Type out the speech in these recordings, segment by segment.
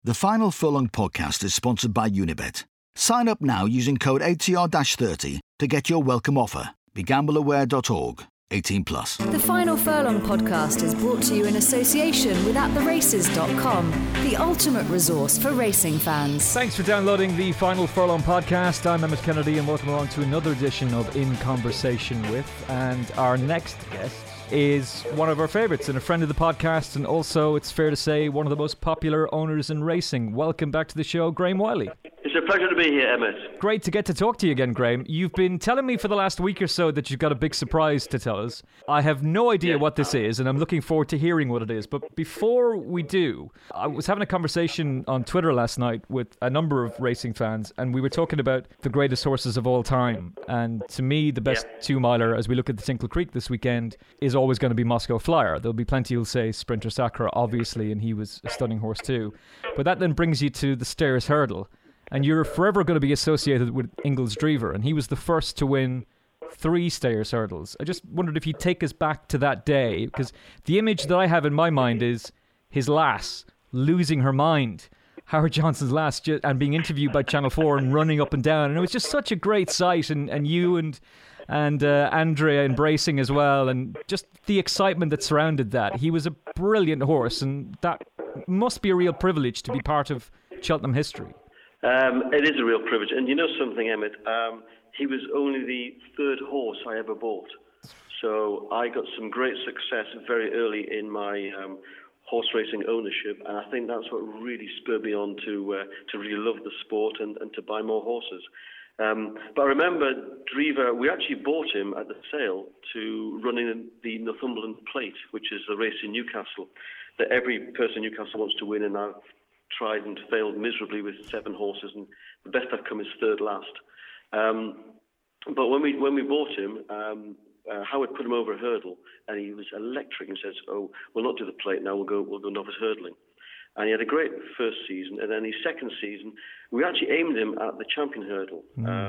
The Final Furlong podcast is sponsored by Unibet. Sign up now using code ATR-30 to get your welcome offer. BeGambleAware.org. 18 plus. The Final Furlong podcast is brought to you in association with AtTheRaces.com, the ultimate resource for racing fans. Thanks for downloading the Final Furlong podcast. I'm Emmett Kennedy and welcome along to another edition of In Conversation With. And our next guest is one of our favourites and a friend of the podcast, and also, it's fair to say, one of the most popular owners in racing. Welcome back to the show, Graham Wiley. It's a pleasure to be here, Emmett. Great to get to talk to you again, Graham. You've been telling me for the last week or so that you've got a big surprise to tell us. I have no idea what this is, and I'm looking forward to hearing what it is. But before we do, I was having a conversation on Twitter last night with a number of racing fans, and we were talking about the greatest horses of all time. And to me, the best two-miler, as we look at the Tinkle Creek this weekend, is always going to be Moscow Flyer. There'll be plenty who'll say Sprinter Sacre, obviously, and he was a stunning horse too. But that then brings you to the Stayers Hurdle. And you're forever going to be associated with Ingles Drever, and he was the first to win 3 Stayers Hurdles. I just wondered if you'd take us back to that day, because the image that I have in my mind is his lass losing her mind, Howard Johnson's lass, and being interviewed by Channel 4 and running up and down. And it was just such a great sight, and you and Andrea embracing as well, and just the excitement that surrounded that. He was a brilliant horse, and that must be a real privilege to be part of Cheltenham history. It is a real privilege. And you know something, Emmett? He was only the 3rd horse I ever bought. So I got some great success very early in my horse racing ownership. And I think that's what really spurred me on to really love the sport and to buy more horses. But I remember Drever, we actually bought him at the sale to run in the Northumberland Plate, which is the race in Newcastle that every person in Newcastle wants to win, and I've tried and failed miserably with 7 horses, and the best I've come is 3rd last. But when we bought him, Howard put him over a hurdle, and he was electric, and says, "Oh, we'll not do the plate now. We'll go novice hurdling." And he had a great first season, and then his second season, we actually aimed him at the champion hurdle,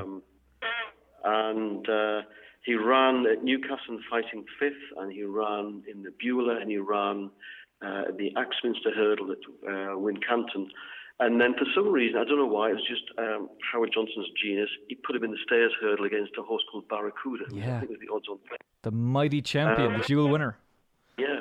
and he ran at Newcastle fighting 5th, and he ran in the Beulah, and he ran the Axminster hurdle at Wincanton. And then for some reason, I don't know why, it was just Howard Johnson's genius, he put him in the Stayers hurdle against a horse called Barracuda, which I think was the odds-on play. The mighty champion, the dual winner. Yeah,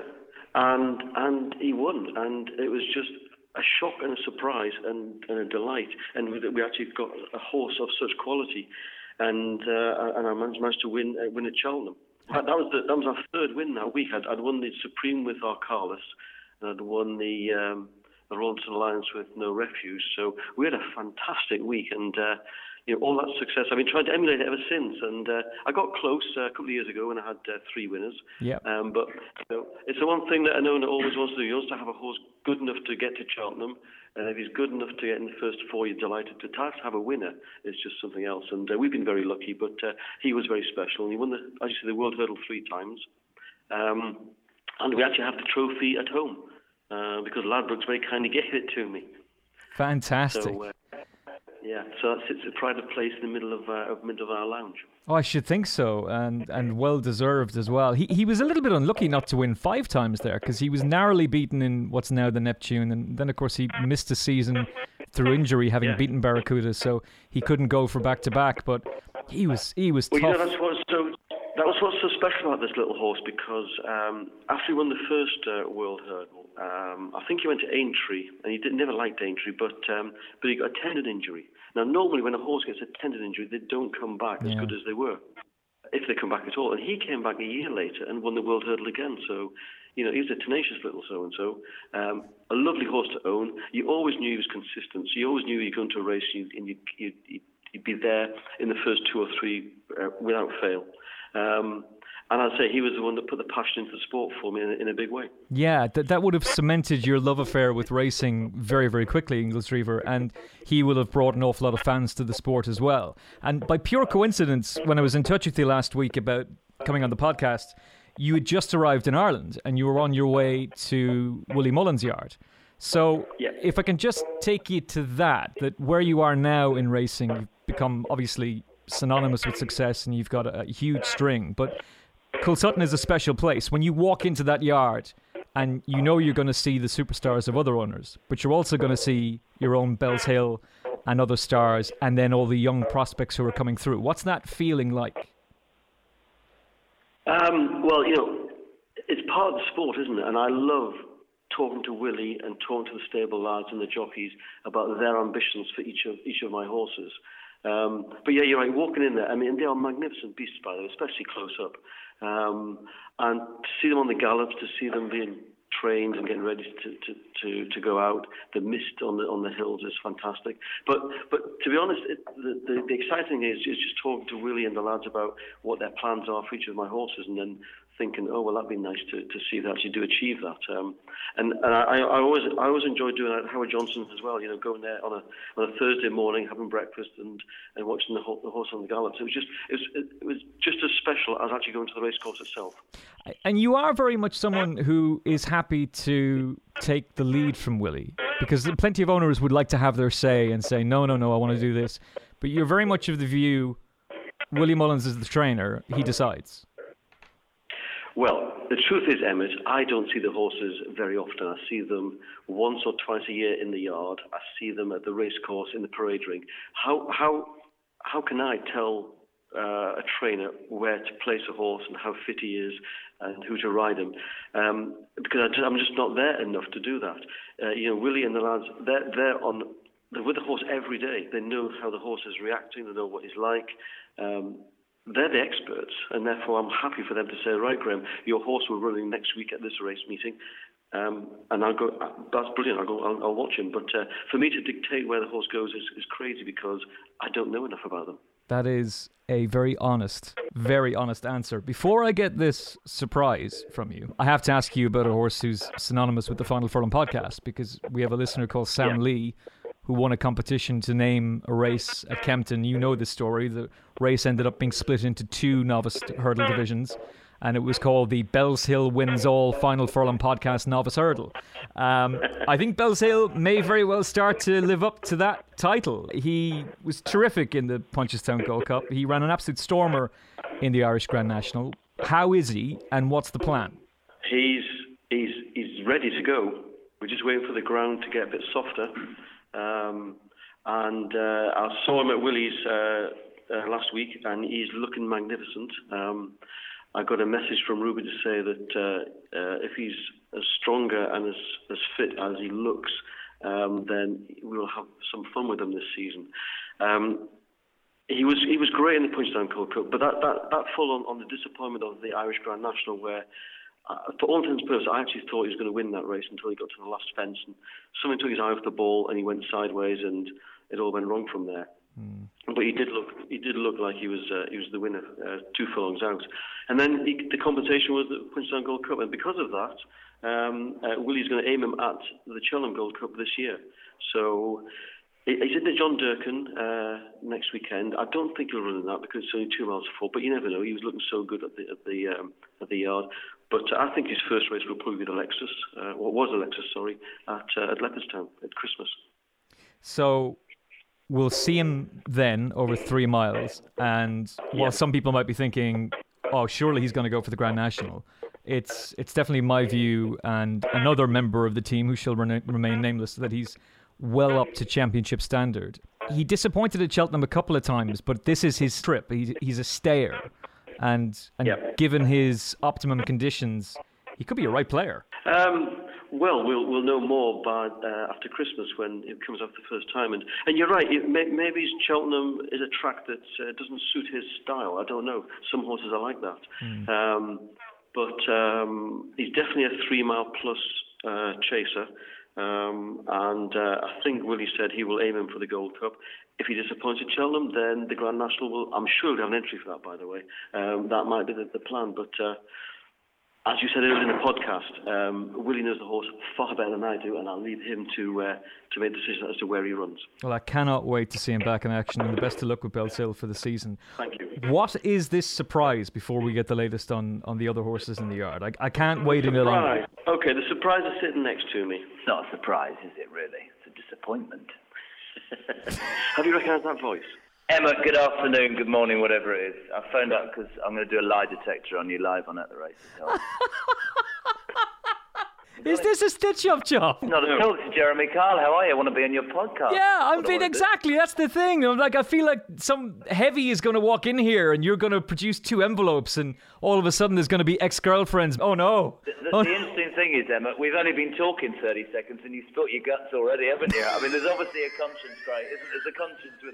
and he won, and it was just a shock and a surprise and a delight, and we actually got a horse of such quality, and I managed to win at Cheltenham. That was our 3rd win that week. I'd won the Supreme with Arcalis, and I'd won the Rawlinson Alliance with No Refuse. So we had a fantastic week, and all that success I've been trying to emulate it ever since. And I got close a couple of years ago when I had 3 winners. But it's the one thing that an owner always wants to do. He wants to have a horse good enough to get to Cheltenham. And if he's good enough to get in the first 4, you're delighted. To have a winner is just something else. And we've been very lucky, but he was very special. And he won the World Hurdle 3 times. And we actually have the trophy at home because Ladbrokes very kindly gave it to me. Fantastic. So, so that sits a pride of place in the middle of our lounge. Oh, I should think so, and well deserved as well. He was a little bit unlucky not to win 5 times there, because he was narrowly beaten in what's now the Neptune, and then of course he missed a season through injury, having beaten Barracuda, so he couldn't go for back-to-back. But he was tough. Well, that was what's so special about this little horse, because after he won the first World Hurdle, I think he went to Aintree, and he never liked Aintree, but he got a tendon injury. Now, normally when a horse gets a tendon injury, they don't come back as good as they were, if they come back at all. And he came back a year later and won the World Hurdle again. So, he was a tenacious little so-and-so. A lovely horse to own. You always knew he was consistent. So you always knew you'd go into a race and you'd be there in the first 2 or 3 without fail. And I'd say he was the one that put the passion into the sport for me in a big way. Yeah, that would have cemented your love affair with racing very, very quickly, Ingles Drever, and he will have brought an awful lot of fans to the sport as well. And by pure coincidence, when I was in touch with you last week about coming on the podcast, you had just arrived in Ireland and you were on your way to Willie Mullins' yard. So if I can just take you to that where you are now in racing, you've become obviously synonymous with success and you've got a huge string, but Coolsutton is a special place. When you walk into that yard, and you know you're going to see the superstars of other owners, but you're also going to see your own Bellshill and other stars, and then all the young prospects who are coming through. What's that feeling like? Well, it's part of the sport, isn't it? And I love talking to Willie and talking to the stable lads and the jockeys about their ambitions for each of my horses. But yeah, you're right, walking in there, I mean, they are magnificent beasts, by the way, especially close up. And to see them on the gallops, to see them being trained and getting ready to go out, the mist on the hills is fantastic. But to be honest, the exciting thing is just talking to Willie and the lads about what their plans are for each of my horses, and then thinking, oh well, that'd be nice to see if they actually do achieve that. And I always enjoy doing that at Howard Johnson as well. Going there on a Thursday morning, having breakfast and watching the horse on the gallops. It was just as special as actually going to the racecourse itself. And you are very much someone who is happy to take the lead from Willie, because plenty of owners would like to have their say and say, no, I want to do this. But you're very much of the view, Willie Mullins is the trainer, he decides. Well, the truth is, Emmett, I don't see the horses very often. I see them once or twice a year in the yard. I see them at the racecourse in the parade ring. How can I tell a trainer where to place a horse and how fit he is and who to ride him? Because I'm just not there enough to do that. Willie and the lads, they're with the horse every day. They know how the horse is reacting. They know what he's like. They're the experts, and therefore I'm happy for them to say, right, Graham, your horse will running next week at this race meeting, and I'll go. That's brilliant. I'll watch him. But for me to dictate where the horse goes is crazy, because I don't know enough about them. That is a very honest answer. Before I get this surprise from you, I have to ask you about a horse who's synonymous with the Final Furlong podcast, because we have a listener called Sam Lee, who won a competition to name a race at Kempton. You know the story. The race ended up being split into two novice hurdle divisions, and it was called the Bellshill Wins All Final Furlong Podcast Novice Hurdle. I think Bellshill may very well start to live up to that title. He was terrific in the Punchestown Gold Cup. He ran an absolute stormer in the Irish Grand National. How is he, and what's the plan? He's ready to go. We're just waiting for the ground to get a bit softer. I saw him at Willie's last week, and he's looking magnificent. I got a message from Ruby to say that if he's as stronger and as fit as he looks, then we will have some fun with him this season. He was great in the Punchestown Gold Cup, but that fall on the disappointment of the Irish Grand National, where for all intents and purposes, I actually thought he was going to win that race until he got to the last fence, and something took his eye off the ball, and he went sideways, and it all went wrong from there. But he did look like he was the winner 2 furlongs out, and then the compensation was the Punchestown Gold Cup, and because of that, Willie's going to aim him at the Cheltenham Gold Cup this year. So he's in the John Durkan next weekend. I don't think he'll run in that because it's only 2 miles full, but you never know. He was looking so good at the yard. But I think his first race will probably be the Lexus, at Leopardstown at Christmas. So we'll see him then over 3 miles. And while some people might be thinking, oh, surely he's going to go for the Grand National, it's definitely my view, and another member of the team who shall remain nameless, that he's well up to championship standard. He disappointed at Cheltenham a couple of times, but this is his trip. He's a stayer. And given his optimum conditions, he could be a right player. Well, we'll know more by after Christmas when it comes off the first time. And you're right, maybe Cheltenham is a track that doesn't suit his style. I don't know. Some horses are like that. But he's definitely a 3 mile plus chaser. I think Willie said he will aim him for the Gold Cup. If he disappoints at Cheltenham, then the Grand National will, I'm sure he'll have an entry for that, by the way. That might be the plan. But as you said earlier in the podcast, Willie knows the horse far better than I do, and I'll leave him to make decisions as to where he runs. Well, I cannot wait to see him back in action, and the best of luck with Bellshill for the season. Thank you. What is this surprise before we get the latest on the other horses in the yard? I can't wait any longer. Okay, the surprise is sitting next to me. It's not a surprise, is it, really? It's a disappointment. Have you recognised that voice? Emma, good afternoon, good morning, whatever it is. I phoned up because I'm going to do a lie detector on you live on At the Races. Is this a stitch-up job? Not at all. It's Jeremy Kyle. How are you? I want to be on your podcast. Yeah, I'm being exactly. That's the thing. I'm like, I feel like some heavy is going to walk in here, and you're going to produce 2 envelopes, and all of a sudden there's going to be ex-girlfriends. Oh no! The interesting thing is, Emma, we've only been talking 30 seconds, and you spilt your guts already, haven't you? I mean, there's obviously a conscience, right? There's a conscience with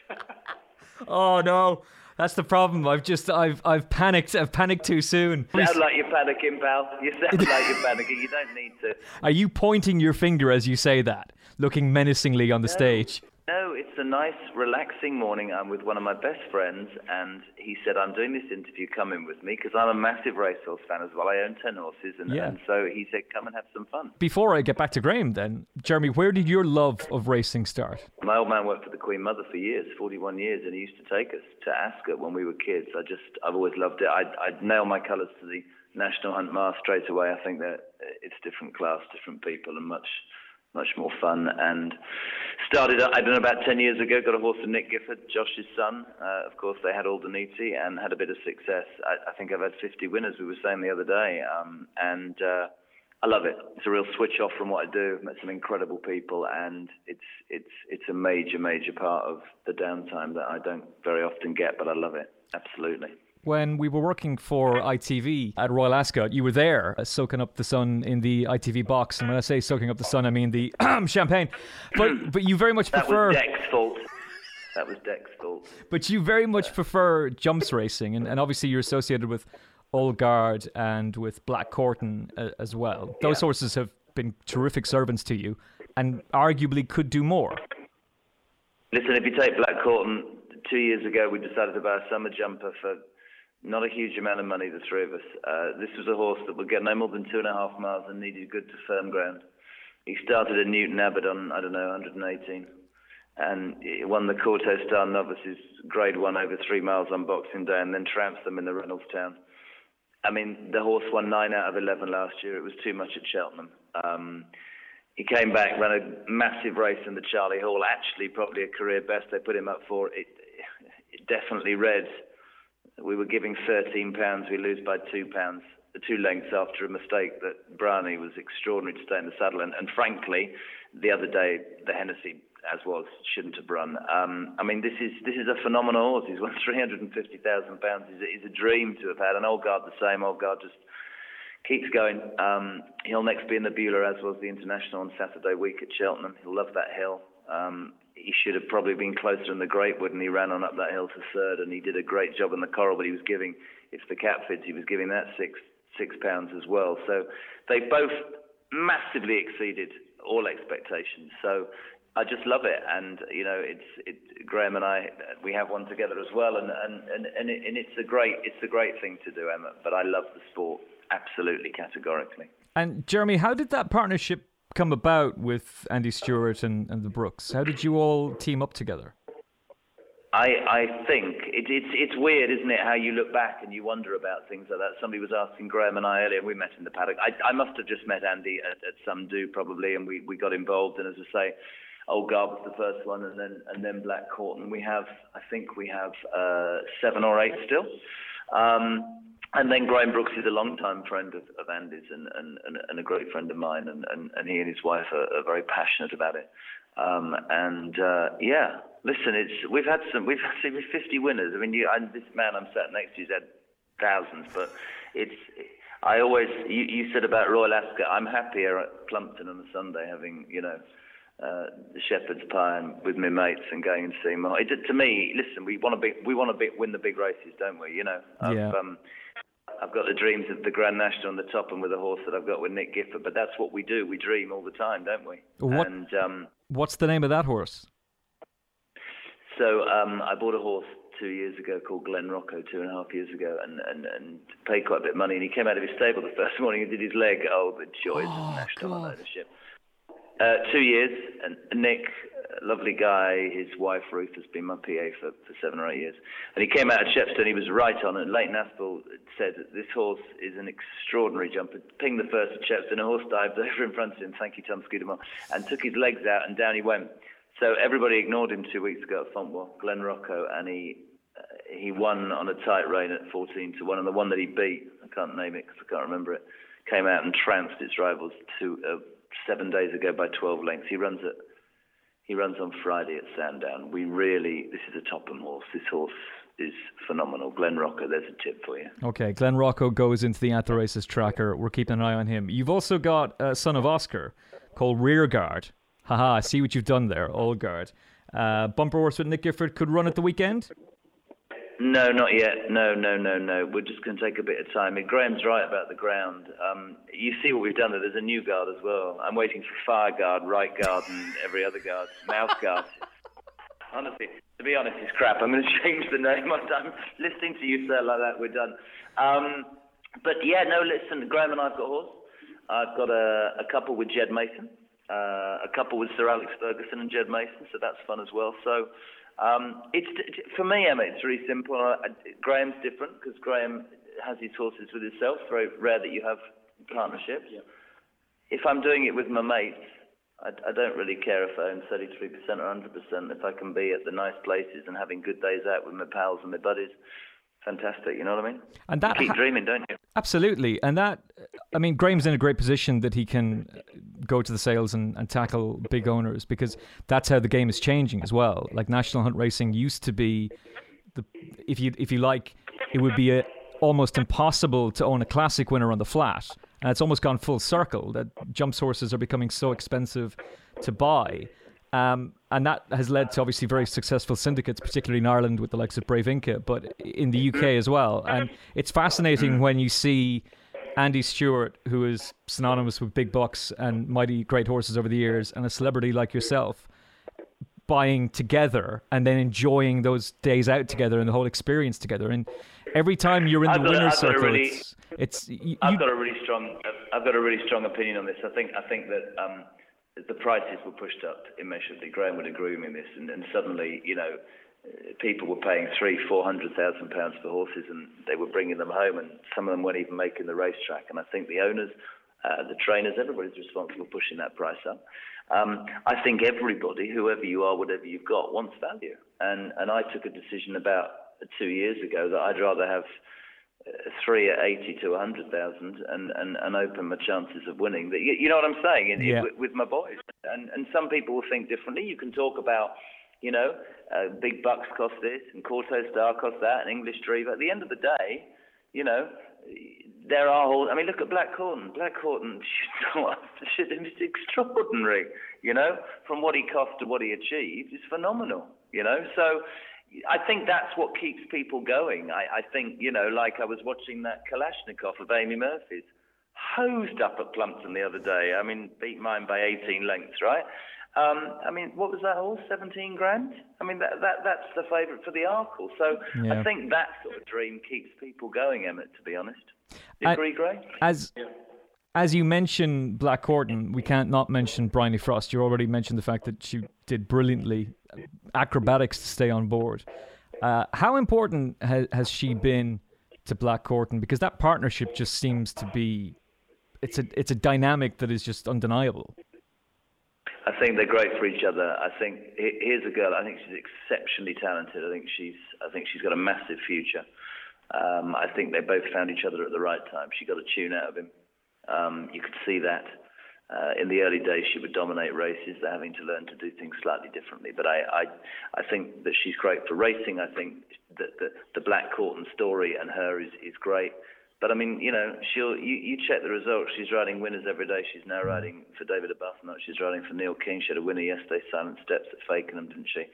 Emma. Oh no. That's the problem. I've panicked. I've panicked too soon. You sound like you're panicking, pal. You sound like you're panicking. You don't need to. Are you pointing your finger as you say that, looking menacingly on the stage? No, it's a nice, relaxing morning. I'm with one of my best friends, and he said, I'm doing this interview, come in with me, because I'm a massive racehorse fan as well. I own 10 horses, and so he said, come and have some fun. Before I get back to Graham then, Jeremy, where did your love of racing start? My old man worked for the Queen Mother for years, 41 years, and he used to take us to Ascot when we were kids. I've always loved it. I'd nail my colours to the National Hunt Mile straight away. I think that it's different class, different people, and much more fun. And started, I don't know, about 10 years ago, got a horse from Nick Gifford, Josh's son. Of course, they had Aldeniti and had a bit of success. I think I've had 50 winners, we were saying the other day. And I love it. It's a real switch off from what I do. I've met some incredible people, and it's a major part of the downtime that I don't very often get, but I love it. Absolutely. When we were working for ITV at Royal Ascot, you were there soaking up the sun in the ITV box. And when I say soaking up the sun, I mean the champagne. But you very much prefer... That was Deck's fault. But you very much prefer jumps racing. And obviously you're associated with Old Guard and with Black Courtin as well. Those horses have been terrific servants to you and arguably could do more. Listen, if you take Black Courtin, 2 years ago we decided to buy a summer jumper for... not a huge amount of money, the three of us. This was a horse that would get no more than 2.5 miles and needed good to firm ground. He started at Newton Abbot on, 118. And he won the Corto Star Novices Grade 1 over 3 miles on Boxing Day and then trounced them in the Reynoldstown. I mean, the horse won 9 out of 11 last year. It was too much at Cheltenham. He came back, ran a massive race in the Charlie Hall, actually probably a career best they put him up for. It definitely read... we were giving £13, we lose by £2, 2 lengths after a mistake that Brownie was extraordinary to stay in the saddle. And frankly, the other day, the Hennessy, as was, shouldn't have run. I mean, this is a phenomenal horse. He's won £350,000. He's a dream to have had. And Old Guard the same. Old Guard just keeps going. He'll next be in the Beulah, as was the International on Saturday week at Cheltenham. He'll love that hill. He should have probably been closer in the Greatwood, and he ran on up that hill to third, and he did a great job in the Coral, but he was giving, if the Catfids, he was giving that £6 as well. So they both massively exceeded all expectations. So I just love it, and Graham and I, we have one together as well, and it's a great thing to do, Emma. But I love the sport absolutely, categorically. And Jeremy, how did that partnership come about with Andy Stewart and the Brooks? How did you all team up together? I think it's weird, isn't it, how you look back and you wonder about things like that. Somebody was asking Graham and I earlier, we met in the paddock. I must have just met Andy at some do probably, and we got involved. And as I say, Old Guard was the first one, and then Black Courtin. I think we have 7 or 8 still. And then Graham Brooks is a long-time friend of Andy's and a great friend of mine, and he and his wife are very passionate about it. Listen, we've had 50 winners. I mean, this man I'm sat next to has had thousands, but you said about Royal Ascot, I'm happier at Plumpton on a Sunday having, the shepherd's pie and with my mates and going and seeing more. To me, listen, we want to win the big races, don't we? I've got the dreams of the Grand National on the top, and with a horse that I've got with Nick Gifford. But that's what we do. We dream all the time, don't we? What's the name of that horse? So I bought a horse 2 years ago called Glen Rocco, 2.5 years ago, and paid quite a bit of money. And he came out of his stable the first morning and did his leg. Oh, the joys of national ownership. 2 years, and Nick, lovely guy, his wife Ruth has been my PA for 7 or 8 years. And he came out at Shepstone, he was right on, and Leighton Aspel said, this horse is an extraordinary jumper. Pinged the first at Shepstone, a horse dived over in front of him, thank you Tom Scudamore, and took his legs out and down he went. So everybody ignored him 2 weeks ago at Fontwell, Glen Rocco, and he won on a tight rein at 14-1, and the one that he beat, I can't name it because I can't remember it, came out and trounced its rivals 7 days ago by 12 lengths. He runs on Friday at Sandown. This is a Topham horse. This horse is phenomenal. Glen Rocco, there's a tip for you. Okay, Glen Rocco goes into the At the Races tracker. We're keeping an eye on him. You've also got a son of Oscar called Rearguard. Haha, I see what you've done there, Old Guard. Bumper horse with Nick Gifford could run at the weekend? No, not yet. No. We're just going to take a bit of time. Graham's right about the ground. You see what we've done there. There's a new guard as well. I'm waiting for Fire Guard, Right Guard, and every other guard. Mouth Guard. Honestly, to be honest, it's crap. I'm going to change the name. I'm listening to you say it like that. We're done. But yeah, no, listen, Graham and I've got a horse. I've got a couple with Jed Mason, a couple with Sir Alex Ferguson and Jed Mason, so that's fun as well. So it's for me, Emma, it's really simple. Graham's different because Graham has his horses with himself. It's very rare that you have partnerships. Yeah. If I'm doing it with my mates, I don't really care if I own 33% or 100%. If I can be at the nice places and having good days out with my pals and my buddies, fantastic, you know what I mean? And that you keep dreaming, don't you? Absolutely. And Graham's in a great position that he can go to the sales and tackle big owners, because that's how the game is changing as well. Like National Hunt Racing used to be, if you like, it would be almost impossible to own a classic winner on the flat. And it's almost gone full circle that jumps horses are becoming so expensive to buy. And that has led to obviously very successful syndicates, particularly in Ireland with the likes of Brave Inca, but in the UK as well. And it's fascinating when you see Andy Stewart, who is synonymous with big bucks and mighty great horses over the years, and a celebrity like yourself, buying together and then enjoying those days out together and the whole experience together. And every time you're in the winner's circle, I've got a really strong opinion on this. I think that the prices were pushed up immeasurably. Graham would agree with me on this, and suddenly, people were paying £300,000-400,000 for horses, and they were bringing them home, and some of them weren't even making the racetrack. And I think the owners, the trainers, everybody's responsible for pushing that price up. I think everybody, whoever you are, whatever you've got, wants value. And I took a decision about 2 years ago that I'd rather have 3 at 80 to 100,000 and open my chances of winning. You know what I'm saying? With my boys. And some people will think differently. You can talk about, big bucks cost this, and Corto Star cost that, and English Dreamer. At the end of the day, there are all. I mean, look at Black Horton. Black Horton, it's extraordinary. From what he cost to what he achieved, it's phenomenal. So I think that's what keeps people going. I think, like I was watching that Kalashnikov of Amy Murphy's, hosed up at Plumpton the other day. I mean, beat mine by 18 lengths, right? What was that horse? 17 grand? I mean, that's the favourite for the Arkle. So yeah. I think that sort of dream keeps people going, Emmett, to be honest. Do you agree, Gray? As you mention Black Horton, we can't not mention Bryony Frost. You already mentioned the fact that she did brilliantly, acrobatics to stay on board. How important has she been to Black Horton? Because that partnership just seems to be, it's a dynamic that is just undeniable. I think they're great for each other. I think here's a girl. I think she's exceptionally talented. I think she's got a massive future. I think they both found each other at the right time. She got a tune out of him. You could see that. In the early days, she would dominate races. They're having to learn to do things slightly differently. But I think that she's great for racing. I think that the Black Horton story and her is great. But I mean, you check the results. She's riding winners every day. She's now riding for David Arbuthnot. She's riding for Neil King. She had a winner yesterday, Silent Steps at Fakenham, didn't she?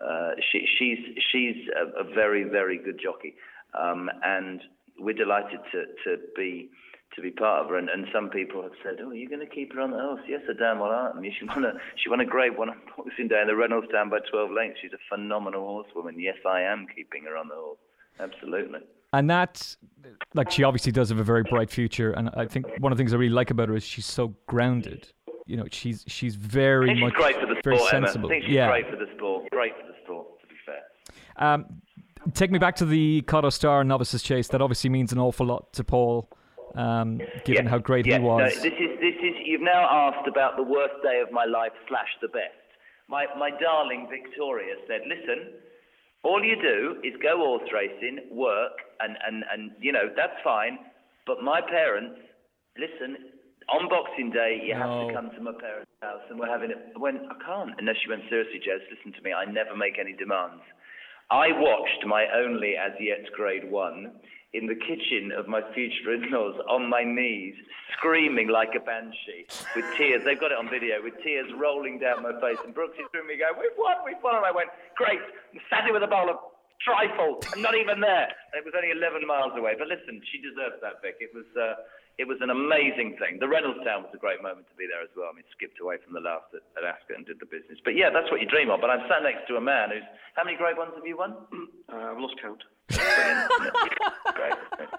She's a very, very good jockey, and we're delighted to be part of her. And some people have said, "Oh, you're going to keep her on the horse?" Yes, I damn well aren't. I mean, she won a Grade 1 on Boxing Day, and the Reynolds down by 12 lengths. She's a phenomenal horsewoman. Yes, I am keeping her on the horse. Absolutely. And that, she obviously does have a very bright future. And I think one of the things I really like about her is she's so grounded. She's very much great for the sport, very sensible. Emma. I think she's great for the sport. Great for the sport, to be fair. Take me back to the Cotto Star Novices Chase. That obviously means an awful lot to Paul, given how great he was. No, this is. You've now asked about the worst day of my life / the best. My darling Victoria said, "Listen, all you do is go horse racing, work, and that's fine. But my parents listen, on Boxing Day, you have to come to my parents' house, and we're having it. I went, I can't. And she went, seriously, Jez, listen to me. I never make any demands. I watched my only as yet grade 1 in the kitchen of my future in-laws on my knees, screaming like a banshee with tears. They've got it on video, with tears rolling down my face. And Brooks is through me going, we've won. And I went, great. I'm sat here with a bowl of trifle. I'm not even there. It was only 11 miles away. But listen, she deserves that, Vic. It was an amazing thing. The Reynolds Town was a great moment to be there as well. I mean, skipped away from the last at Ascot and did the business. But yeah, that's what you dream of. But I'm sat next to a man who's... How many grade 1s have you won? I've lost count. Great.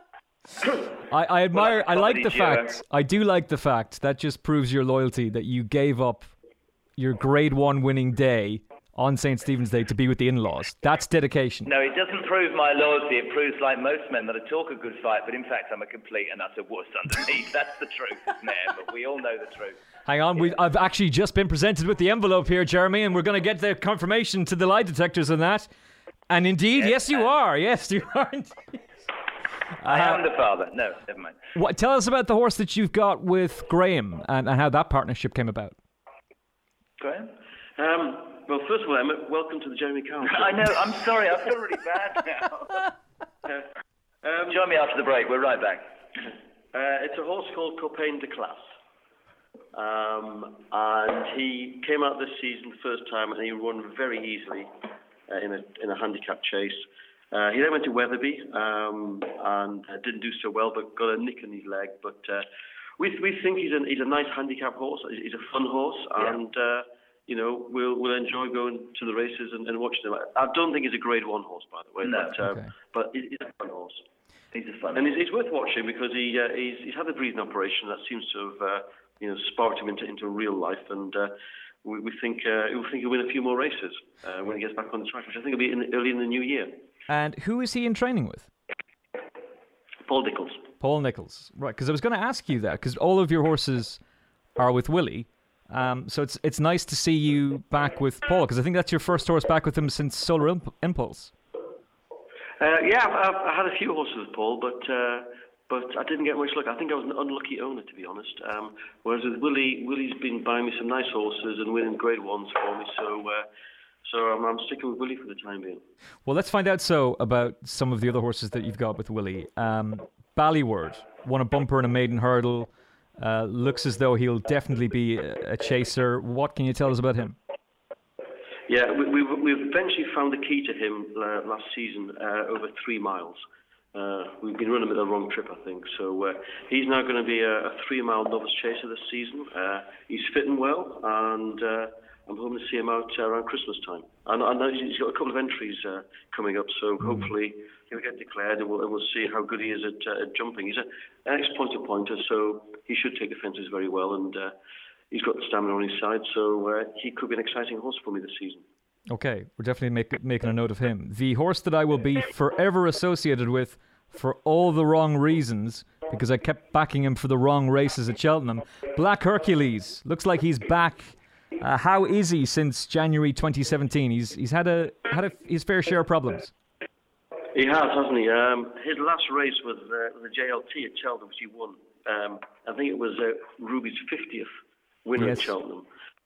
I admire... I like the fact... I do like the fact that just proves your loyalty, that you gave up your grade 1 winning day on St. Stephen's Day to be with the in-laws. That's dedication. No, it doesn't prove my loyalty. It proves, like most men, that I talk a good fight, but in fact I'm a complete and utter wuss underneath. That's the truth, isn't it? But we all know the truth. Hang on, I've actually just been presented with the envelope here, Jeremy, and we're going to get the confirmation to the lie detectors on that. And indeed, yes you are. Yes, you are indeed. I am the father. No, never mind. Tell us about the horse that you've got with Graham and how that partnership came about. Graham? Well, first of all, Emma, welcome to the Jeremy Kyle Show. I know. I'm sorry. I feel really bad now. Join me after the break. We're right back. It's a horse called Copain de Classe. And he came out this season the first time, and he won very easily in a handicap chase. He then went to Wetherby and didn't do so well, but got a nick in his leg. But we think he's a nice handicap horse. He's a fun horse, and we'll enjoy going to the races and watching them. I don't think he's a grade 1 horse, by the way. No. But he's a fun horse. He's a fun. And he's worth watching because he's had a breathing operation that seems to have sparked him into real life, and we think he'll win a few more races when he gets back on the track, which I think will be early in the new year. And who is he in training with? Paul Nicholls. Paul Nicholls, right? Because I was going to ask you that, because all of your horses are with Willie. So it's nice to see you back with Paul, because I think that's your first horse back with him since Solar Impulse. Yeah, I had a few horses with Paul, but I didn't get much luck. I think I was an unlucky owner, to be honest. Whereas with Willie, Willie's been buying me some nice horses and winning grade 1s for me, so I'm sticking with Willie for the time being. Well, let's find out about some of the other horses that you've got with Willie. Ballyword won a bumper in a maiden hurdle. Looks as though he'll definitely be a chaser. What can you tell us about him? Yeah, we've eventually found the key to him last season over 3 miles. We've been running with the wrong trip, I think. So he's now going to be a 3-mile novice chaser this season. He's fitting well, and I'm hoping to see him out around Christmas time. And I know he's got a couple of entries coming up, so hopefully he'll get declared, and we'll see how good he is at jumping. He's an ex-pointer, so he should take the fences very well, and he's got the stamina on his side, so he could be an exciting horse for me this season. Okay, we're definitely making a note of him. The horse that I will be forever associated with for all the wrong reasons, because I kept backing him for the wrong races at Cheltenham. Black Hercules. Looks like he's back. How is he since January 2017? He's had his fair share of problems. He has, hasn't he? His last race was the JLT at Cheltenham, which he won. I think it was Ruby's 50th win at Cheltenham.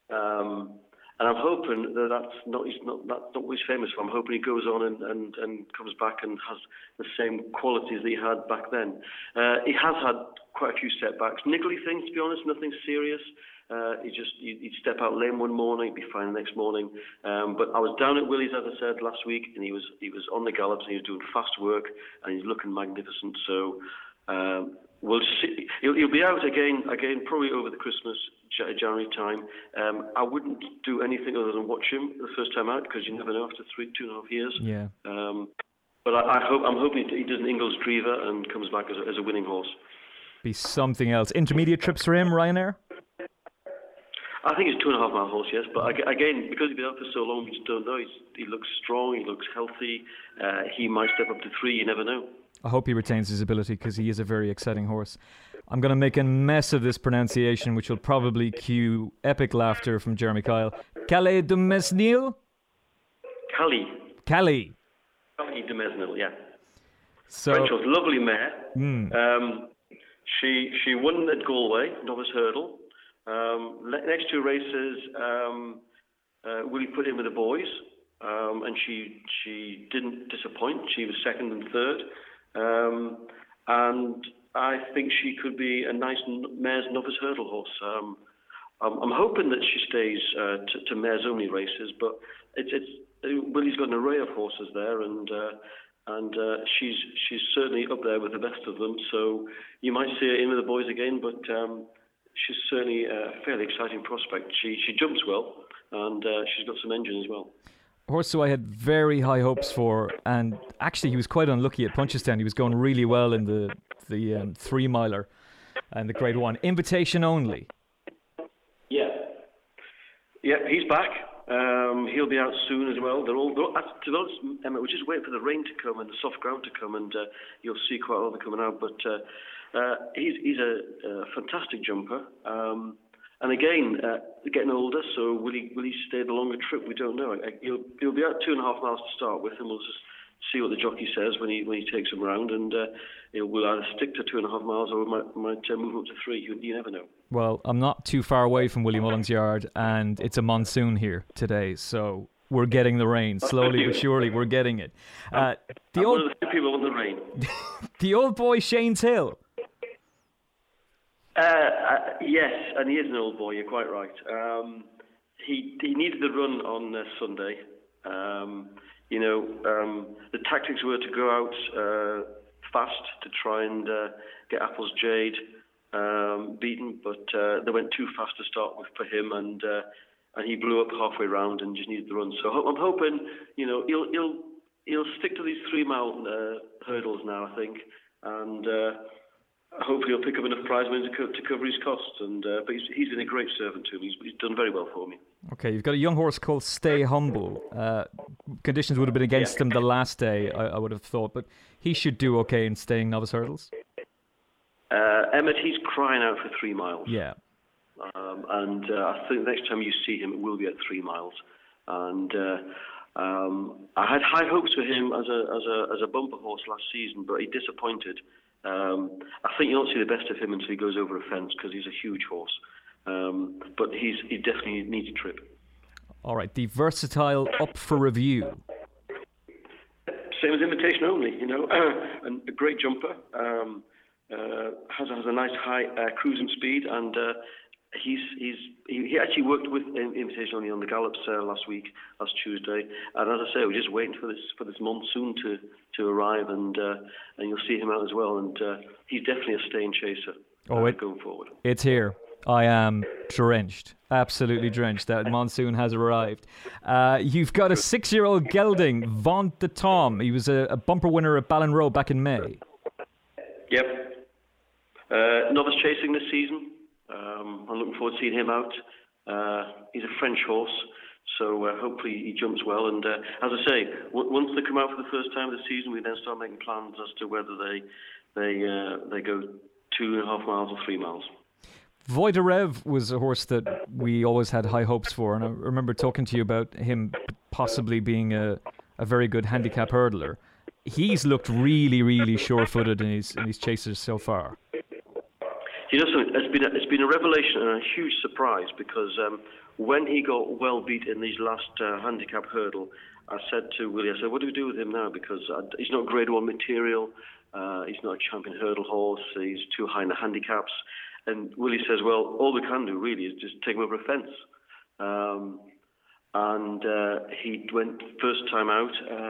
And I'm hoping that's not what he's famous for. I'm hoping he goes on and comes back and has the same qualities that he had back then. He has had quite a few setbacks. Niggly things, to be honest, nothing serious. He'd step out lame one morning, he'd be fine the next morning. But I was down at Willie's, as I said, last week, and he was on the gallops, and he was doing fast work, and he's looking magnificent. So we'll see. He'll be out again, probably over the Christmas, January time. I wouldn't do anything other than watch him the first time out, because you never know after 2.5 years. Yeah. But I'm hoping he does an Ingles Driva and comes back as a winning horse. Be something else. Intermediate trips for him, Ryanair? I think it's 2.5 mile horse, yes. But again, because he's been out for so long, we just don't know. He looks strong, he looks healthy. He might step up to 3, you never know. I hope he retains his ability, because he is a very exciting horse. I'm going to make a mess of this pronunciation, which will probably cue epic laughter from Jeremy Kyle. Calais de Mesnil? Calais de Mesnil, yeah. So, French horse, lovely mare. She won at Galway, novice hurdle. Next 2 races, Willie put in with the boys, and she didn't disappoint. She was second and third, and I think she could be a nice mares novice hurdle horse. I'm hoping that she stays to mares only races, but Willie's got an array of horses there, and she's certainly up there with the best of them. So you might see her in with the boys again, but she's certainly a fairly exciting prospect. She jumps well, and she's got some engine as well. A horse who I had very high hopes for, and actually he was quite unlucky at Punchestown. He was going really well in the 3-miler and the Grade 1. Invitation only. Yeah, he's back. He'll be out soon as well. To be honest, Emma, we're just waiting for the rain to come and the soft ground to come, and you'll see quite a lot of them coming out. But he's a fantastic jumper. And again, getting older, so will he stay the longer trip? We don't know. He'll be out 2.5 miles to start with, and we'll just see what the jockey says when he takes him round, and we'll either stick to 2.5 miles or we might move up to 3. You never know. Well, I'm not too far away from Willie Mullins' yard, and it's a monsoon here today, so we're getting the rain. Slowly but surely, we're getting it. One of the people want the rain. The old boy, Shane's Hill. Yes, and he is an old boy, you're quite right. He needed the run on Sunday. The tactics were to go out fast to try and get Apple's Jade beaten, but they went too fast to start with for him, and he blew up halfway round and just needed the run. So I'm hoping, he'll stick to these 3-mile hurdles now, I think, and hopefully he'll pick up enough prize money to cover his costs. But he's been a great servant to me. He's done very well for me. Okay, you've got a young horse called Stay Humble. Conditions would have been against him the last day, I would have thought, but he should do okay in staying novice hurdles. Emmett, he's crying out for 3 miles. Yeah. And I think next time you see him, it will be at 3 miles. And I had high hopes for him as a bumper horse last season, but he disappointed. I think you don't see the best of him until he goes over a fence, because he's a huge horse. But he definitely needs a trip. All right, the Versatile up for review. Same as Invitation only, and a great jumper. Has a nice high cruising speed, and he actually worked with Invitation only on the gallops last Tuesday. And as I say, we're just waiting for this monsoon to arrive, and you'll see him out as well. And he's definitely a staying chaser going forward. It's here. I am drenched, absolutely drenched. That monsoon has arrived. You've got a 6-year-old gelding, Vaunt the Tom. He was a bumper winner at Ballinroe back in May. Yep. Novice chasing this season. I'm looking forward to seeing him out. He's a French horse, so hopefully he jumps well. And as I say, once they come out for the first time of the season, we then start making plans as to whether they go 2.5 miles or 3 miles. Voix de Rêve was a horse that we always had high hopes for, and I remember talking to you about him possibly being a very good handicap hurdler. He's looked really, really sure-footed in his chases so far. Something? It's been a revelation and a huge surprise, because when he got well beat in his last handicap hurdle, I said to Willie, what do we do with him now? Because he's not Grade 1 material, he's not a champion hurdle horse, he's too high in the handicaps. And Willie says, well, all we can do really is just take him over a fence. He went first time out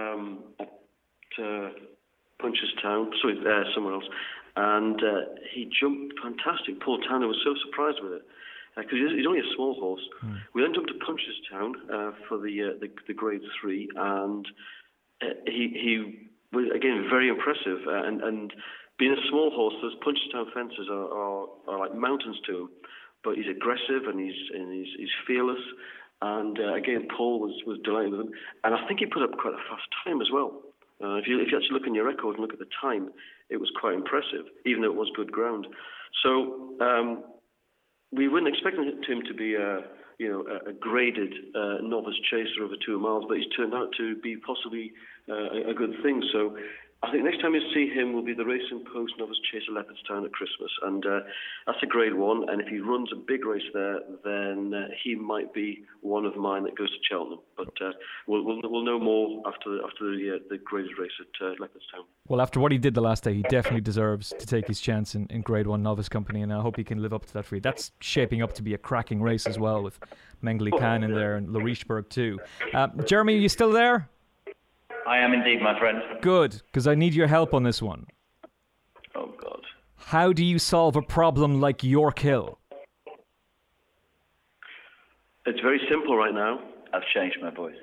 at Punchestown, somewhere else. And he jumped fantastic. Paul Tanner was so surprised with it, because he's only a small horse. We then jumped to Punchestown for the Grade 3, and he was, again, very impressive. And being a small horse, those Punchestown fences are like mountains to him. But he's aggressive and he's fearless. And again, Paul was delighted with him. And I think he put up quite a fast time as well. If you actually look in your record and look at the time, it was quite impressive, even though it was good ground. So we weren't expecting him to be a graded novice chaser over 2 miles, but he's turned out to be possibly a good thing. So I think next time you see him will be the Racing Post Novice Chaser Leopardstown at Christmas, and that's a Grade 1. And if he runs a big race there, then he might be one of mine that goes to Cheltenham. But we'll know more after the graded race at Leopardstown. Well, after what he did the last day, he definitely deserves to take his chance in Grade 1 Novice Company, and I hope he can live up to that for you. That's shaping up to be a cracking race as well, with Mengele Khan in there and Larichburg too. Jeremy, are you still there? I am indeed, my friend. Good, because I need your help on this one. Oh, God. How do you solve a problem like York Hill? It's very simple right now. I've changed my voice.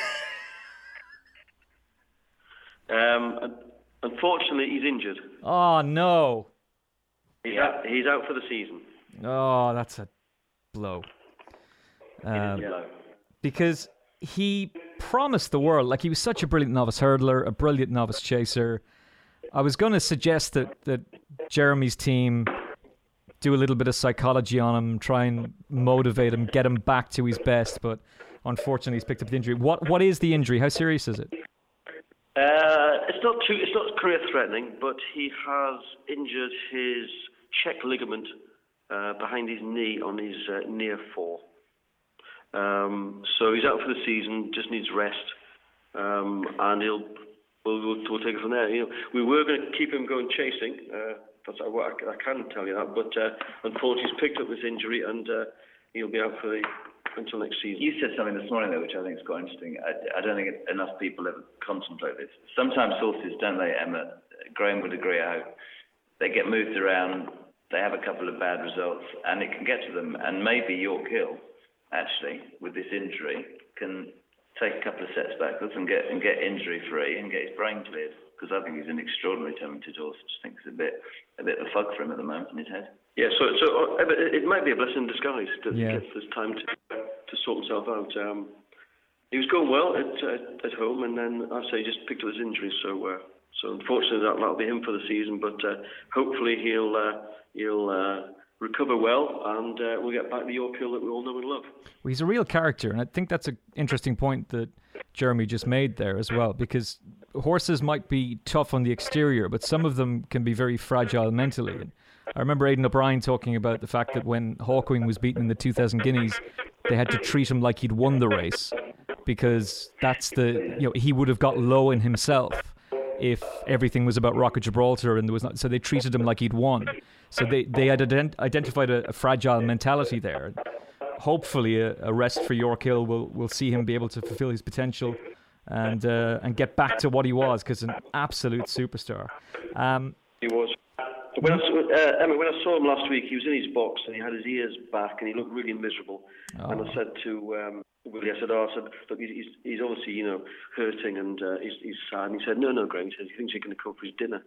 Unfortunately, he's injured. Oh, no. He's out for the season. Oh, that's a blow. Because he promised the world, like he was such a brilliant novice hurdler, a brilliant novice chaser. I was going to suggest that Jeremy's team do a little bit of psychology on him, try and motivate him, get him back to his best, but unfortunately he's picked up the injury. What is the injury? How serious is it? It's not career threatening, but he has injured his check ligament behind his knee on his near fore. So he's out for the season, just needs rest, and we'll take it from there. You know, we were going to keep him going chasing. That's what I can tell you that. But unfortunately, he's picked up this injury, and he'll be out until next season. You said something this morning, though, which I think is quite interesting. I don't think enough people ever contemplate this. Sometimes horses, don't they, Emma? Graham would agree, how they get moved around, they have a couple of bad results, and it can get to them. And maybe York Hill, actually, with this injury, can take a couple of sets backwards and get injury-free and get his brain cleared. Because I think he's an extraordinarily talented horse. I just think it's a bit of a fug for him at the moment in his head. Yeah, so it might be a blessing in disguise that he gets this time to sort himself out. He was going well at home, and then I say he just picked up his injury. So unfortunately that'll be him for the season. But hopefully he'll recover well, and we'll get back the York Hill that we all know and love. Well, he's a real character, and I think that's an interesting point that Jeremy just made there as well, because horses might be tough on the exterior, but some of them can be very fragile mentally. And I remember Aidan O'Brien talking about the fact that when Hawkwing was beaten in the 2000 Guineas, they had to treat him like he'd won the race, because he would have got low in himself if everything was about Rock of Gibraltar and there was not. So they treated him like he'd won. So they had identified a fragile mentality there. Hopefully, a rest for York Hill will see him be able to fulfill his potential and get back to what he was, because an absolute superstar. He was. When I saw him last week, he was in his box and he had his ears back and he looked really miserable. Oh. And I said to Willie, I said, look, he's obviously, hurting and he's sad. And he said, no, Graham. He said, he thinks you're going to come for his dinner.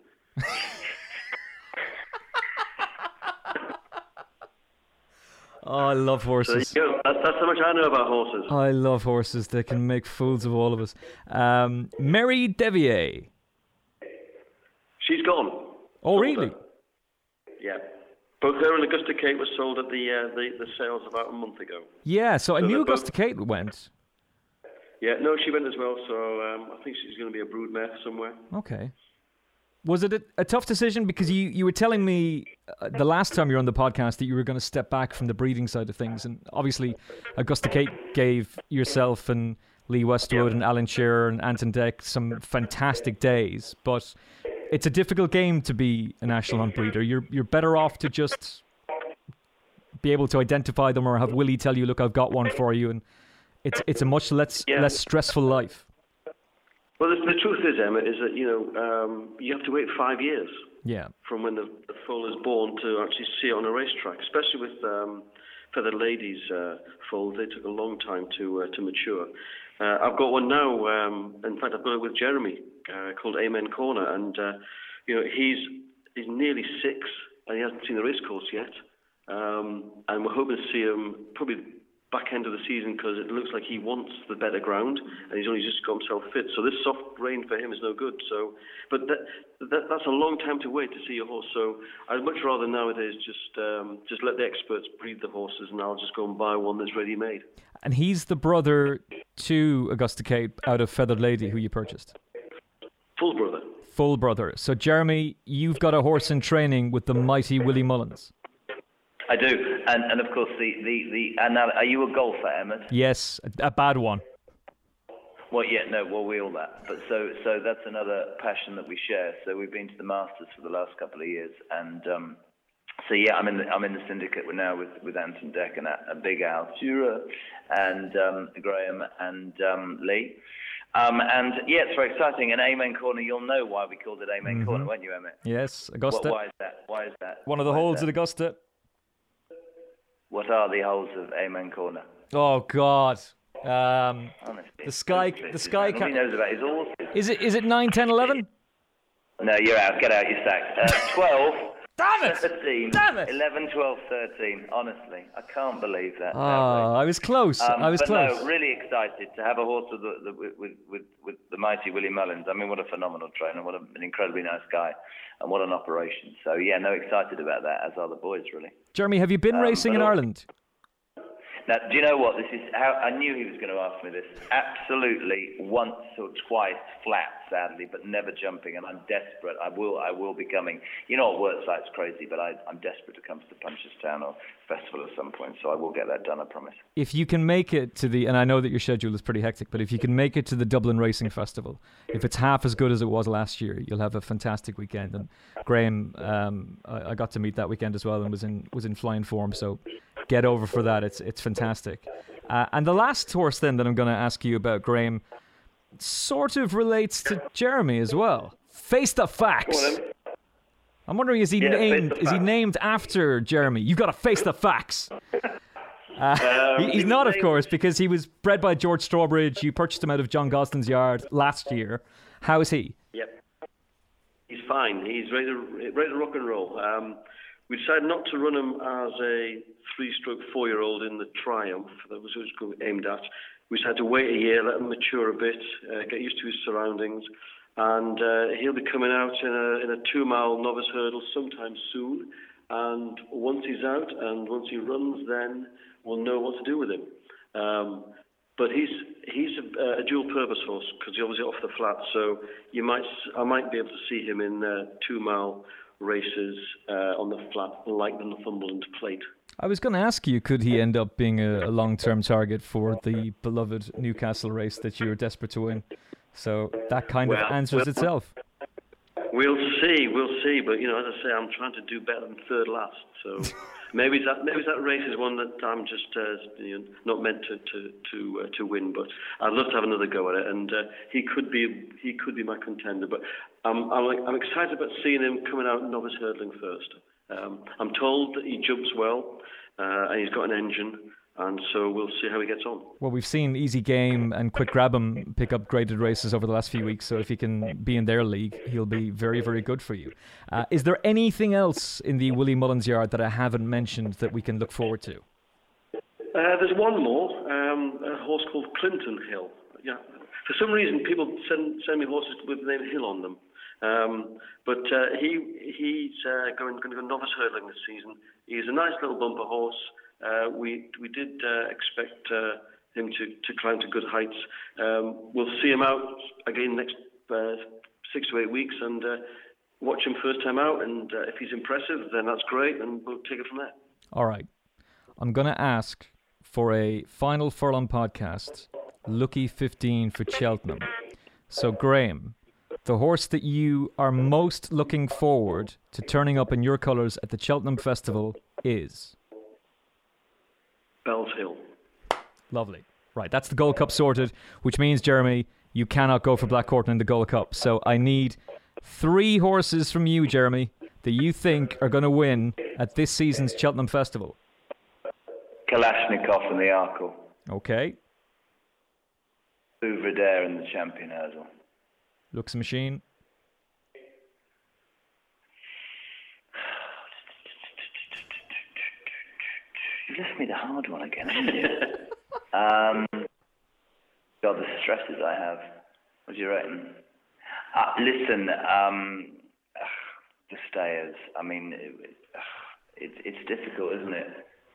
Oh, I love horses. So that's how much I know about horses. I love horses. They can make fools of all of us. Mary Devier. She's gone. Oh, really? Yeah. Both her and Augusta Kate were sold at the sales about a month ago. Yeah, so I knew Augusta Kate went. Yeah, no, she went as well, so I think she's going to be a broodmare somewhere. Okay. Was it a tough decision? Because you were telling me the last time you were on the podcast that you were going to step back from the breeding side of things, and obviously Augusta Kate gave yourself and Lee Westwood and Alan Shearer and Anton Deck some fantastic days, but it's a difficult game to be a national hunt breeder. You're better off to just be able to identify them, or have Willie tell you, look, I've got one for you, and it's a much less stressful life. Well, the truth is, Emma, is that you have to wait 5 years. Yeah. From when the foal is born to actually see it on a racetrack, especially with feathered ladies foals. They took a long time to mature. I've got one now. In fact, I've got it with Jeremy called Amen Corner, and he's nearly 6 and he hasn't seen the racecourse yet. And we're hoping to see him probably back end of the season, because it looks like he wants the better ground and he's only just got himself fit. So this soft rain for him is no good. So, but that's a long time to wait to see a horse. So I'd much rather nowadays just let the experts breed the horses, and I'll just go and buy one that's ready made. And he's the brother to Augusta Kate out of Feathered Lady, who you purchased. Full brother. Full brother. So, Jeremy, you've got a horse in training with the mighty Willie Mullins. I do, and of course and now, are you a golfer, Emmett? Yes, a bad one. Well, yeah, no, well, we all that. But so that's another passion that we share. So we've been to the Masters for the last couple of years, and so yeah, I'm in the syndicate now with Anton Deck and a Big Al Tura and Graham and Lee. And yeah, it's very exciting. And Amen Corner, you'll know why we called it Amen Corner, won't you, Emmett? Yes, Augusta. Why is that? One of the holes at Augusta. What are the holes of Amen Corner? Oh God. Honestly, the sky. Nobody knows about his horses. Is it 9, 10, 11? No, you're out. Get out. You're sacked. 12. Damn it! 13. Damn it! 11, 12, 13. Honestly, I can't believe that. I was close. I was close. No, really excited to have a horse with the mighty Willie Mullins. I mean, what a phenomenal trainer. What an incredibly nice guy. And what an operation. So, yeah, no, excited about that, as are the boys, really. Jeremy, have you been racing in Ireland? Now, do you know what? This is how I knew he was going to ask me this. Absolutely, once or twice flat, sadly, but never jumping. And I'm desperate. I will be coming. You know what? Worksite's crazy, but I'm desperate to come to the Punchestown or festival at some point. So I will get that done. I promise. If you can make it to and I know that your schedule is pretty hectic, but if you can make it to the Dublin Racing Festival, if it's half as good as it was last year, you'll have a fantastic weekend. And Graham, I got to meet that weekend as well, and was in flying form. So get over for that. It's fantastic. And the last horse then that I'm going to ask you about, Graham, sort of relates to Jeremy as well. Face the Facts. I'm wondering, is he named after Jeremy? You've got to face the facts. He's not, of course, because he was bred by George Strawbridge. You purchased him out of John Goslin's yard last year. How is he? Yep. He's fine. He's ready to rock and roll. We decided not to run him as a 3-stroke 4-year-old in the Triumph. That was what we aimed at. We decided to wait a year, let him mature a bit, get used to his surroundings, and he'll be coming out in a 2-mile novice hurdle sometime soon. And once he's out and once he runs, then we'll know what to do with him. But he's a dual-purpose horse because he's obviously off the flat. So I might be able to see him in 2-mile races on the flat, like the Northumberland Plate. I was going to ask you, could he end up being a long-term target for the beloved Newcastle race that you're desperate to win? So that kind of answers itself. We'll see. But as I say, I'm trying to do better than third last. So maybe that race is one that I'm just not meant to win. But I'd love to have another go at it, and he could be my contender. But I'm excited about seeing him coming out novice hurdling first. I'm told that he jumps well, and he's got an engine. And so we'll see how he gets on. Well, we've seen Easy Game and Quick Grab 'em pick up graded races over the last few weeks. So if he can be in their league, he'll be very, very good for you. Is there anything else in the Willie Mullins yard that I haven't mentioned that we can look forward to? There's one more, a horse called Clinton Hill. Yeah. For some reason, people send me horses with the name Hill on them. But he's going to go novice hurdling this season. He's a nice little bumper horse. We did expect him to climb to good heights. We'll see him out again next 6 to 8 weeks and watch him first time out. And if he's impressive, then that's great, and we'll take it from there. All right. I'm going to ask for a final Furlong podcast, Lucky 15 for Cheltenham. So, Graham, the horse that you are most looking forward to turning up in your colours at the Cheltenham Festival is... Bells Hill. Lovely. Right, that's the Gold Cup sorted, which means, Jeremy, you cannot go for Black Courtney in the Gold Cup. So I need 3 horses from you, Jeremy, that you think are going to win at this season's Cheltenham Festival. Kalashnikov and the Arkle. Okay. Bouvredere and the Champion Hurdle. Looks Machine. You left me the hard one again, haven't you? God, the stresses I have. What do you reckon? Listen, the stayers. I mean, it's difficult, isn't it?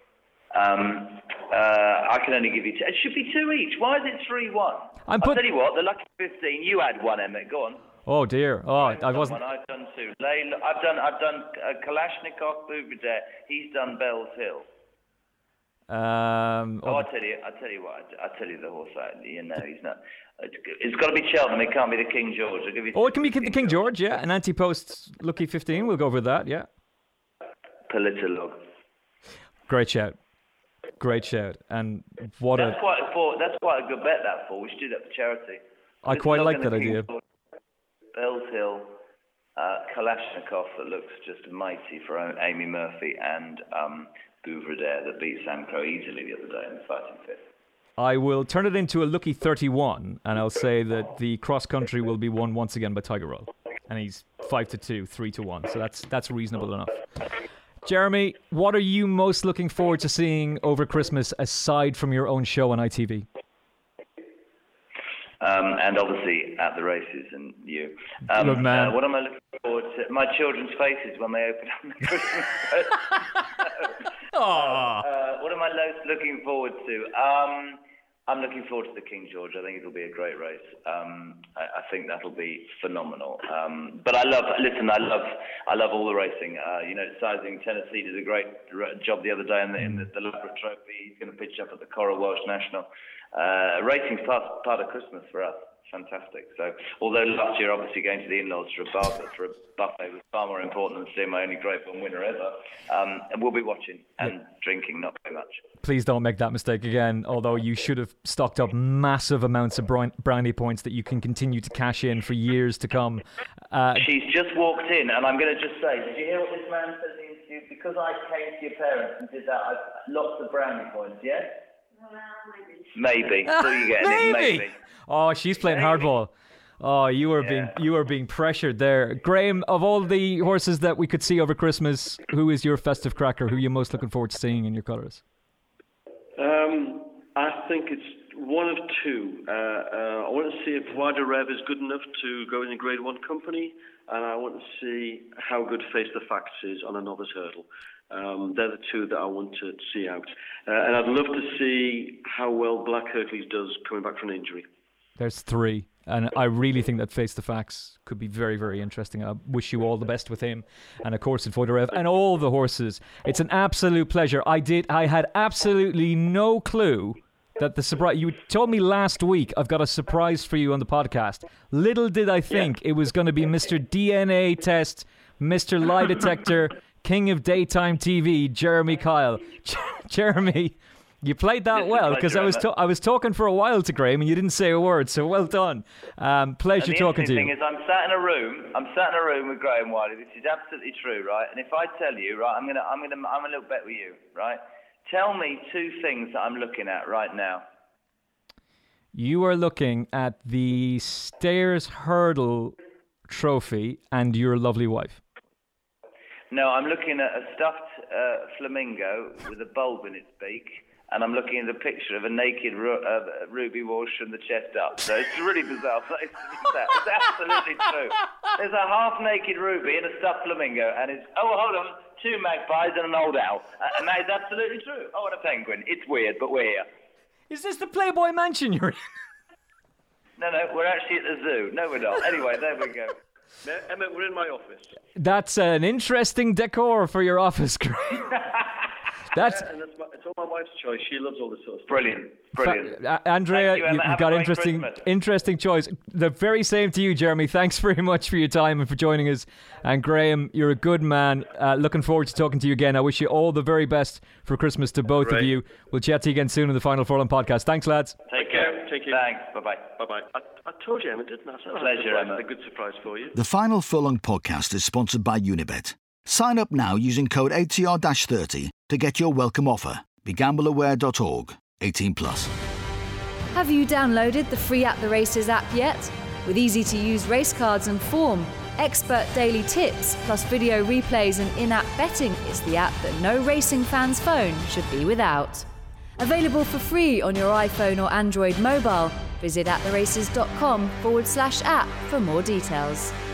I can only give you 2. It should be 2 each. Why is it 3-1? I'll tell you what, the lucky 15, you had 1, Emmett. Go on. Oh dear. Oh, I wasn't. I've done two. I've done Kalashnikov, Bouvier. He's done Bells Hill. I tell you what. I tell you the horse. You know, he's not. It's got to be Cheltenham. It can't be the King George. I'll give you. Oh, it can be the King George. Yeah, an anti-post Lucky 15. We'll go over that. Yeah. Politolog. Great shout. And that's quite a good bet. That for we should do that for charity. I quite like that idea. Bells Hill, Kalashnikov that looks just mighty for Amy Murphy, and Bouvier that beat Sam Crow easily the other day in the fighting fit. I will turn it into a Lucky 31, and I'll say that the cross country will be won once again by Tiger Roll, and he's 5-2, 3-1, so that's reasonable enough. Jeremy, what are you most looking forward to seeing over Christmas aside from your own show on ITV? And obviously at the races and you. Good man. What am I looking forward to? My children's faces when they open up the Christmas presents. What am I looking forward to? I'm looking forward to the King George. I think it'll be a great race. I think that'll be phenomenal. But I love all the racing. Sizing Tennessee did a great job the other day in the Ladbrokes Trophy. He's going to pitch up at the Coral Welsh National. Racing's part of Christmas for us. Fantastic. So, although last year, obviously, going to the in-laws for a buffet was far more important than seeing my only Grade 1 winner ever, and we'll be watching and drinking, not very much. Please don't make that mistake again, although you should have stocked up massive amounts of brownie points that you can continue to cash in for years to come. She's just walked in, and I'm going to just say, did you hear what this man said in the interview? Because I came to your parents and did that, I've lots of brownie points, yes? Maybe. So you get maybe. Oh, she's playing hardball. Oh, you are being pressured there. Graham, of all the horses that we could see over Christmas, who is your festive cracker? Who are you most looking forward to seeing in your colours? I think it's one of two. I want to see if Wada Rev is good enough to go in the Grade 1 company, and I want to see how good Face the Facts is on a novice hurdle. They're the two that I want to see out. And I'd love to see how well Black Hercules does coming back from an injury. There's three, and I really think that Face the Facts could be very, very interesting. I wish you all the best with him, and of course, with Voiderev and all the horses. It's an absolute pleasure. I had absolutely no clue that the surprise. You told me last week I've got a surprise for you on the podcast. Little did I think it was going to be Mr. DNA Test, Mr. Lie Detector, King of Daytime TV, Jeremy Kyle. Jeremy. You played that well, because I was talking for a while to Graham and you didn't say a word, so well done. Pleasure talking to you. The thing is, I'm sat in a room with Graham Wiley. This is absolutely true, right? And if I tell you, right, I'm a little bet with you, right? Tell me two things that I'm looking at right now. You are looking at the Stayers Hurdle Trophy and your lovely wife. No, I'm looking at a stuffed flamingo with a bulb in its beak. And I'm looking at a picture of a naked Ruby Walsh from the chest up. So it's a really bizarre place to be sat. It's absolutely true. There's a half-naked Ruby and a stuffed flamingo, and it's, hold on, 2 magpies and an old owl. And that is absolutely true. Oh, and a penguin. It's weird, but we're here. Is this the Playboy Mansion you're in? No, we're actually at the zoo. No, we're not. Anyway, there we go. Emma, we're in my office. That's an interesting decor for your office, Graham. It's all my wife's choice. She loves all this sort of stuff. Brilliant. Andrea, you've got interesting choice. The very same to you, Jeremy. Thanks very much for your time and for joining us. And Graham, you're a good man. Looking forward to talking to you again. I wish you all the very best for Christmas to both of you. We'll chat to you again soon in the Final Furlong podcast. Thanks, lads. Take care. Take care. Thanks. Bye-bye. Bye-bye. I told you, Emma, didn't I? Pleasure, Emma. A good surprise for you. The Final Furlong podcast is sponsored by Unibet. Sign up now using code ATR-30 to get your welcome offer. BeGambleAware.org. 18+. Have you downloaded the free At The Races app yet? With easy-to-use race cards and form, expert daily tips, plus video replays and in-app betting, it's the app that no racing fan's phone should be without. Available for free on your iPhone or Android mobile. Visit attheraces.com/app for more details.